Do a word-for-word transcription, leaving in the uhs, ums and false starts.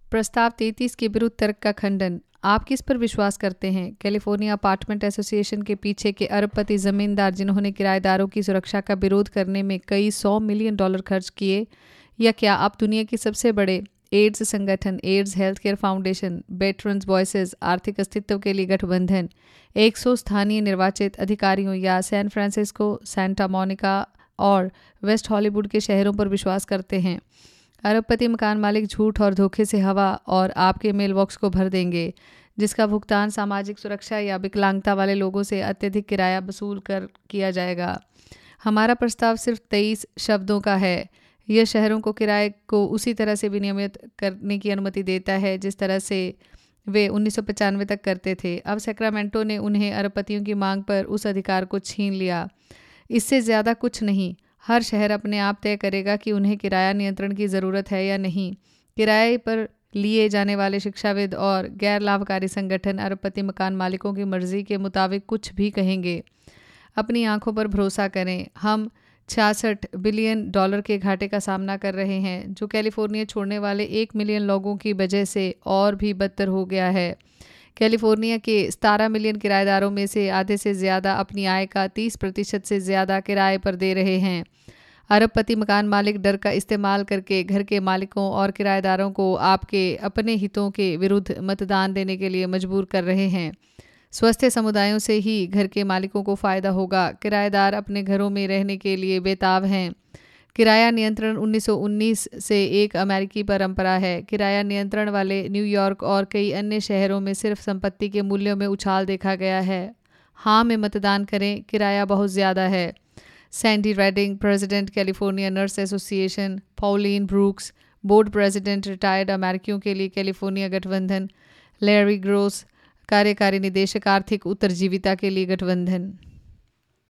प्रस्ताव तैंतीस के विरुद्ध तर्क का खंडन। आप किस पर विश्वास करते हैं? कैलिफोर्निया अपार्टमेंट एसोसिएशन के पीछे के अरबपति जमींदार जिन्होंने किराएदारों की सुरक्षा का विरोध करने में कई सौ मिलियन डॉलर खर्च किए, या क्या आप दुनिया के सबसे बड़े एड्स संगठन AIDS health care foundation, veterans voices, आर्थिक अस्तित्व के लिए गठबंधन, एक सौ स्थानीय निर्वाचित अधिकारियों या सैन फ्रांसिस्को, सैंटा मोनिका और वेस्ट हॉलीवुड के शहरों पर विश्वास करते हैं? अरबपति मकान मालिक झूठ और धोखे से हवा और आपके मेल बॉक्स को भर देंगे, जिसका भुगतान सामाजिक सुरक्षा या विकलांगता वाले लोगों से अत्यधिक किराया वसूल कर किया जाएगा। हमारा प्रस्ताव सिर्फ तेईस शब्दों का है। यह शहरों को किराए को उसी तरह से विनियमित करने की अनुमति देता है जिस तरह से वे उन्नीस सौ पचानवे तक करते थे। अब सैक्रामेंटो ने उन्हें अरबपतियों की मांग पर उस अधिकार को छीन लिया। इससे ज़्यादा कुछ नहीं। हर शहर अपने आप तय करेगा कि उन्हें किराया नियंत्रण की ज़रूरत है या नहीं। किराए पर लिए जाने वाले शिक्षाविद और गैर लाभकारी संगठन अरबपति मकान मालिकों की मर्जी के मुताबिक कुछ भी कहेंगे। अपनी आंखों पर भरोसा करें। हम छियासठ बिलियन डॉलर के घाटे का सामना कर रहे हैं, जो कैलिफोर्निया छोड़ने वाले एक मिलियन लोगों की वजह से और भी बदतर हो गया है। कैलिफोर्निया के सतारह मिलियन किराएदारों में से आधे से ज़्यादा अपनी आय का तीस प्रतिशत से ज़्यादा किराए पर दे रहे हैं। अरबपति मकान मालिक डर का इस्तेमाल करके घर के मालिकों और किराएदारों को आपके अपने हितों के विरुद्ध मतदान देने के लिए मजबूर कर रहे हैं। स्वस्थ समुदायों से ही घर के मालिकों को फ़ायदा होगा। किराएदार अपने घरों में रहने के लिए बेताब हैं। किराया नियंत्रण उन्नीस सौ उन्नीस से एक अमेरिकी परंपरा है। किराया नियंत्रण वाले न्यूयॉर्क और कई अन्य शहरों में सिर्फ संपत्ति के मूल्यों में उछाल देखा गया है। हाँ में मतदान करें, किराया बहुत ज़्यादा है। Sandy Redding, president California nurse association, Pauline Brooks, board president retired अमेरिकियों के लिए कैलिफोर्निया गठबंधन, लैरी ग्रोस, कार्यकारी निदेशक आर्थिक उत्तरजीविता के लिए गठबंधन।